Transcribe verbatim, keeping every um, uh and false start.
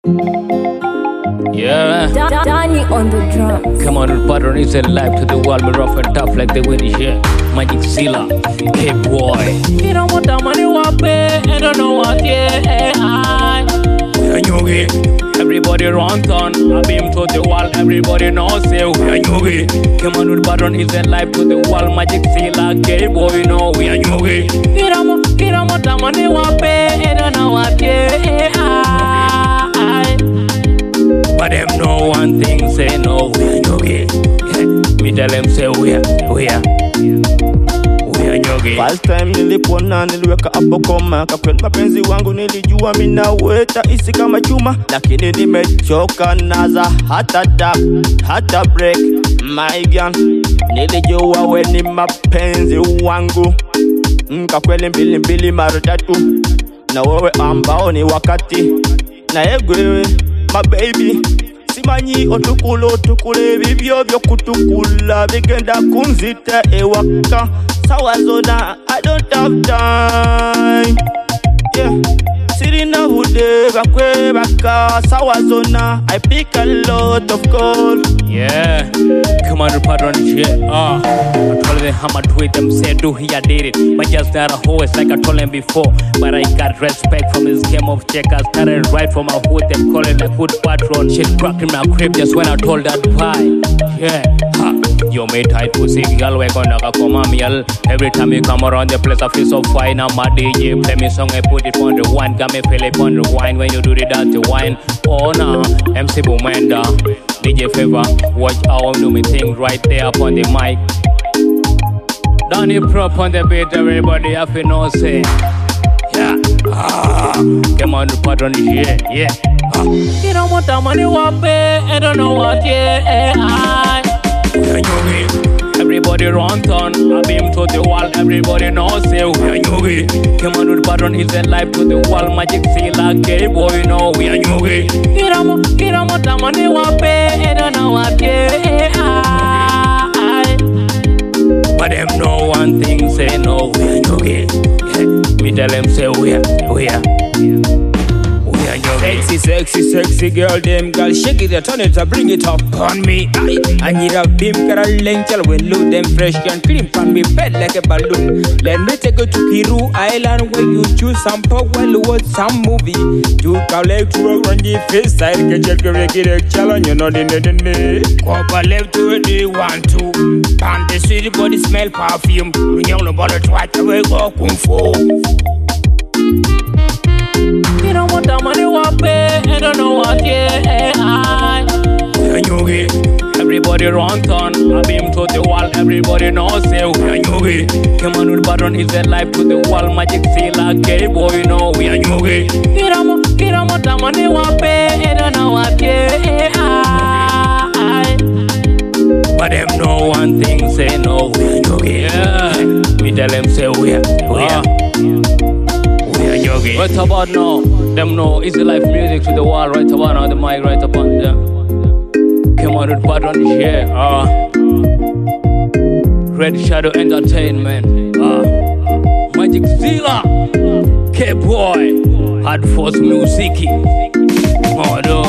Yeah. Danny on the drums. Come on, pattern is alive to the world, me rough and tough like the wind is here. Magic Zilla, K-Boy. You don't want the money, what pay, I don't know what, yeah, I. We are Yogi. Everybody runs on, I beam to the wall, everybody knows, say, we are Yogi. Come on, with pattern is alive to the world, Magic Zilla, K-Boy, you know, we are Yogi. You don't want the money, what pay, I don't know what, yeah, I. But them know one thing, say no, we are Yogi. Yeah. Me tell them say we are, we are, we are Yogi. First time nilipona niliweka hapo koma, kapenda mapenzi wangu nilijua mina weta isi kama chuma, lakini nimechoka naza hata tap, hata break. My girl, nilijua we ni mapenzi wangu, nkakweli mbili mbili mara tatu, na wewe ambao ni wakati, na egwewe my baby. Simanyi otukula otukule bibyo byo kutukula bigenda kunzita ewaka sawa zona. I don't have time, yeah. Sirina bude bakwe baka sawa zona. I pick a lot of gold, yeah. Come on, pattern shit. Ah, I told them how much with them said do he I did it. But just that a horse like I told them before. But I got respect from this game of checkers. Started right from my hood, them calling the food patron. Shit cracked in my crib just when I told that pie. Yeah, ha. Yo, me tight pussy girl, we gonna come on me. Every time you come around the place, I feel so fine. I'm a D J, play me song, I put it on the wine. Got me feel it on the wine when you do the dirty wine. Oh no, M C Bumenda, D J Favor, watch how I do me thing right there up on the mic. Danny prop on the beat, everybody have to know say, yeah, ah, come on, the pattern is here, yeah. Ah. You don't want the money, what pay, I don't know what, yeah, I. We are Yogi. Everybody runs on, I beam to the wall, everybody knows, say, we are Yogi. Come on, the pattern is alive to the wall, Magic Zilla, K-Boy, you know, we are Yogi. You don't want the money, what pay, I don't know what, yeah, I. But them know one thing, say no, we are Yogi. Yeah. Me tell them say we are, we are, we are Yogi. Sexy, sexy, sexy girl, them girl, shake it, turn it, bring it up on me. I, I need a beam, cara lentil, we load them fresh and clean from me bed like a balloon. Let me take you to Kiru Island where you choose some pop while watch some movie. You collect to a grungy face side, get your correct challenge, you know the net. Copper left to it, they want to. And the city body smell perfume. We know about it, right away, go kung fu. You don't want the money, what pay, I don't know what, yeah, I. We are Yogi. Everybody runs on, I beam to the wall, everybody knows, say, we are Yogi. Come on, with pattern is alive to the wall, Magic Zilla, K-Boy, you know, we are Yogi. You don't want the money, what pay, I don't know what, yeah, I. But them know one thing, say no, we are Yogi. Yeah. Me tell them, say, we are, we are. Yogi. Right about now, them know easy life music to the wall. Right about now, the mic right about them. Come on, with pattern is here. Ah, Red Shadow Entertainment. Ah, Magic Zilla, K-Boy, Hard Force Music. Oh,